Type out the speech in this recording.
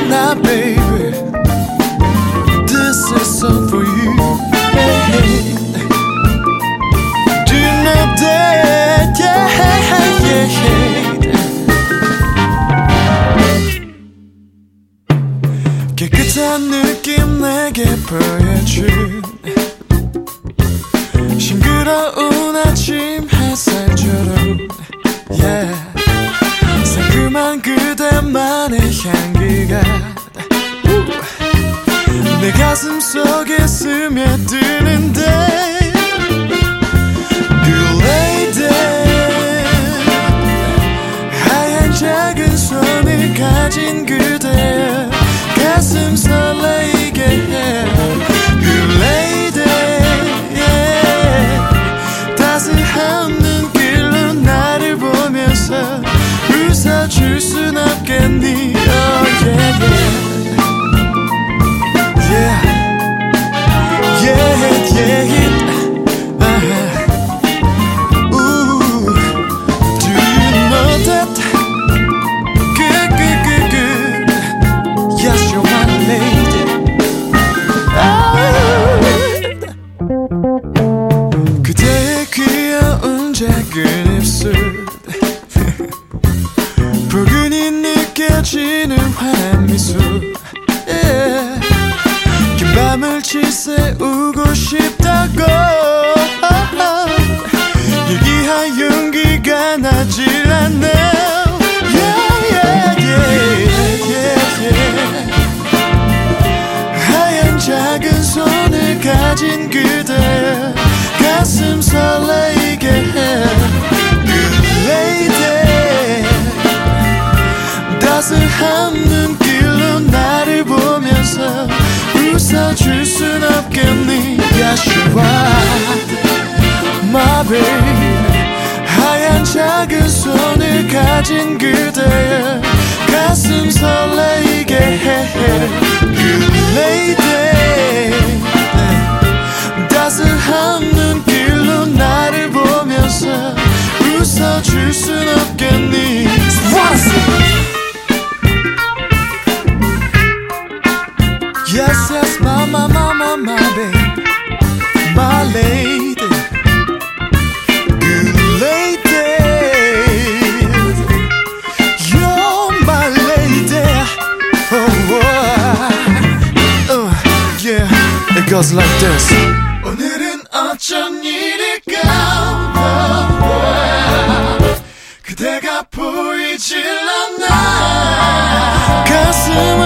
now, baby. This is song for you. Hey, hey. Do you know that? Yeah, yeah, yeah. 깨끗한 느낌 내게 보여준 싱그러운 아침 햇살처럼 yeah. 상큼한 그대만의 향기가 내 가슴 속에 스며드는데 Good lady 하얀 작은 손을 가진 그대 가슴 설레이게 해 Good lady yeah. 따스한 눈길로 나를 보면서 웃어줄 순 없겠니 Oh yeah yeah Yeah Yeah yeah Ooh Do you know that Good good good good Yes you're my lady oh. 그대의 귀여운 작은 입술 포근히 느껴지는 환한 미소 yeah. 긴 밤을 지새우고 싶다고 얘기할 용기가 나질 않네 yeah, yeah, yeah, yeah, yeah. 하얀 작은 손을 가진 그대 가슴 설레이게 해 Good lady 따스한 눈길로 나를 보면서 웃어줄 순 없겠니 Yes you are My baby 하얀 작은 손을 가진 그대의 가슴 설레이게 해 Good lady 따스한 눈길로 나를 보면서 웃어줄 순 없겠니 Yes, yes, my baby, my lady, good lady, you're my lady, yeah, it goes like this. 오늘은 어쩐 일일까, 그대가 보이질 않아, 가슴